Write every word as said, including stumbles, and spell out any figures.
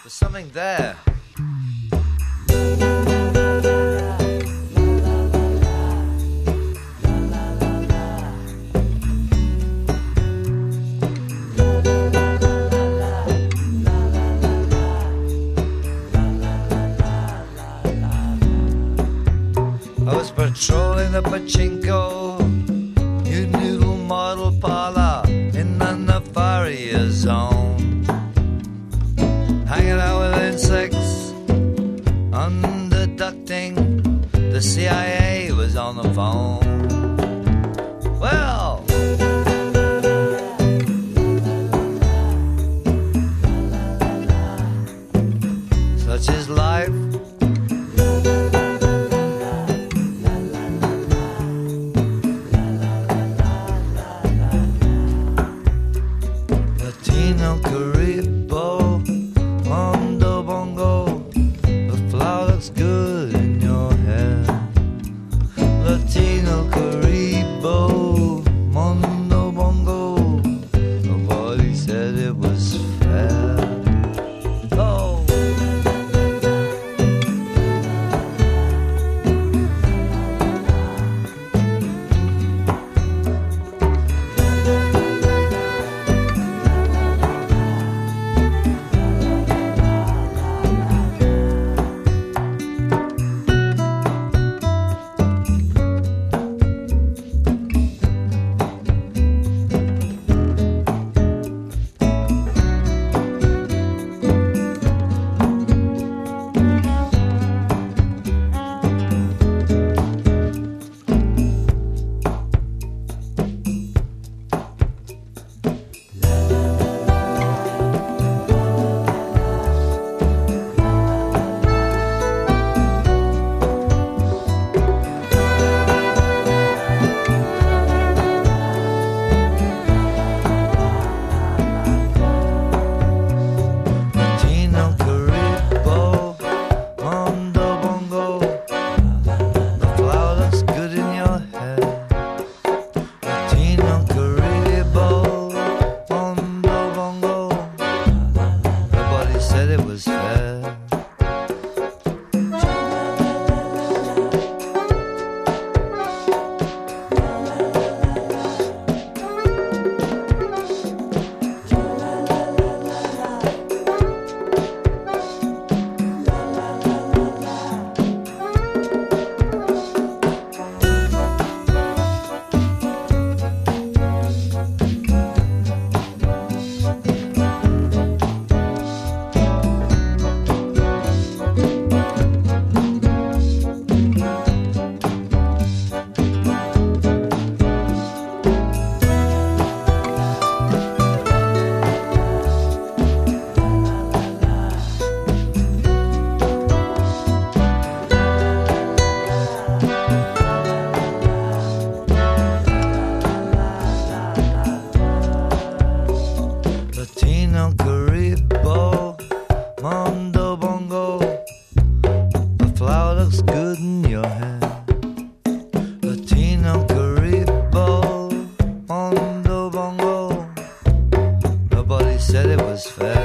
There's something there. I was patrolling the pachinko, new noodle model parlor in the Nefaria zone. Hanging out with insects, underducting. The C I A was on the phone. Well, such is life. Latino Caribo, Mondo Bongo, the flower looks good in your hair. Latino Caribo, Mondo Bongo, nobody said it was fair. Oh, Latino Caribo, Mondo Bongo, the flower looks good in your hair. Latino Caribo, Mondo Bongo, nobody said it was fair.